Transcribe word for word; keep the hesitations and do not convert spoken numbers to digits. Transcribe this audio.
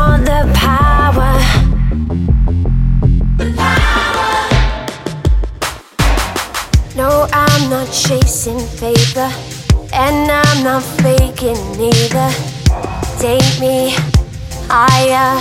want the power. No, I'm not chasing favor, and I'm not faking either. Take me higher.